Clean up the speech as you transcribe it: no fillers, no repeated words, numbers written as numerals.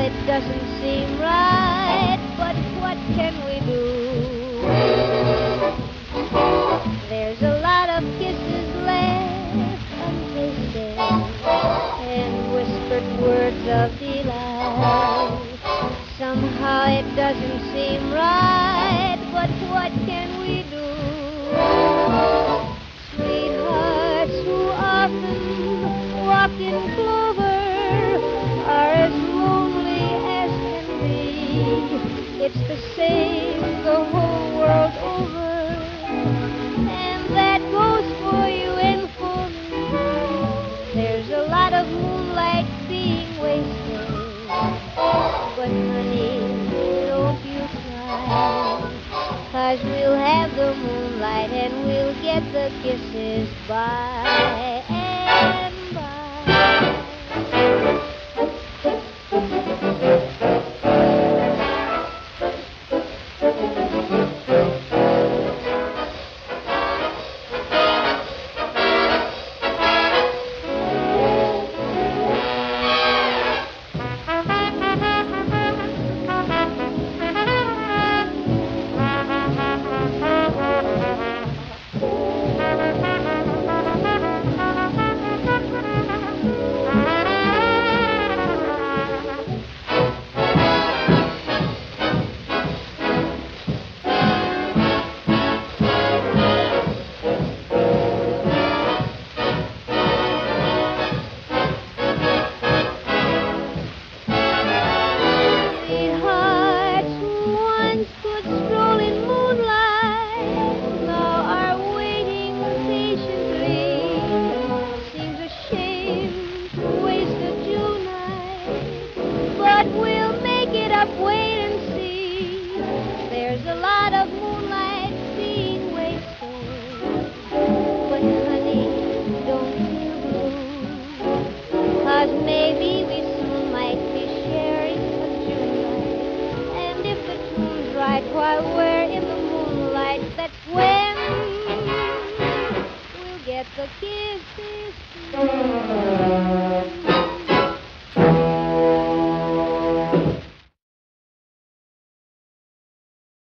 it doesn't seem right, but what can we do? There's a lot of kisses left untasted and whispered words of delight. Somehow it doesn't seem right, but what can we do? Sweethearts who often walk in clover are as lonely as can be. It's the same the whole world over, and that goes for you and for me. There's a lot of moonlight being wasted, but honey, don't you cry, 'cause we'll have the moonlight and we'll get the kisses by and by. Wait and see. There's a lot of moonlight being wasted, but honey, don't feel blue, 'cause maybe we soon might be sharing a June night. And if the tune's right while we're in the moonlight, that's when we'll get the kisses.